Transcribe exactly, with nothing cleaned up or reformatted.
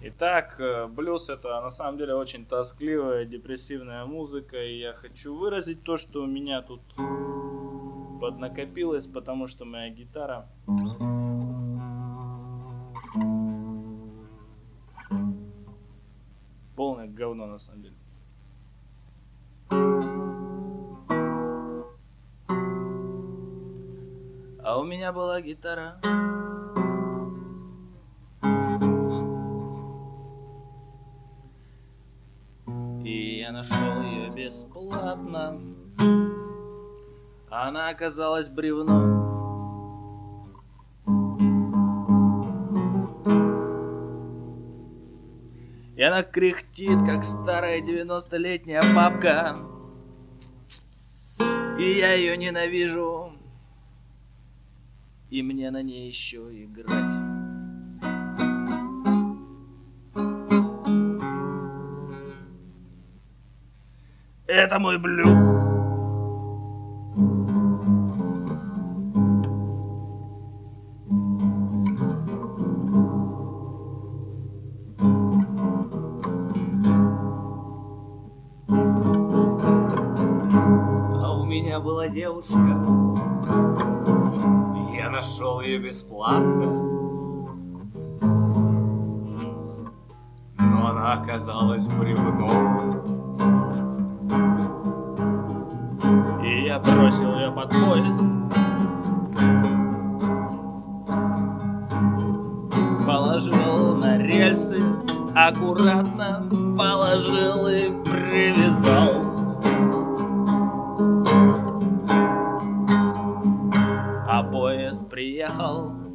Итак, э, блюз — это на самом деле очень тоскливая, депрессивная музыка, и я хочу выразить то, что у меня тут поднакопилось, потому что моя гитара полное говно на самом деле. А у меня была гитара, и я нашел ее бесплатно. Она оказалась бревном. И она кряхтит, как старая девяностолетняя бабка. И я ее ненавижу. И мне на ней еще играть. Это мой блюз. А у меня была девушка, я нашел ее бесплатно, но она оказалась бревном. И я бросил ее под поезд, положил на рельсы, аккуратно положил и привязал. А поезд приехал,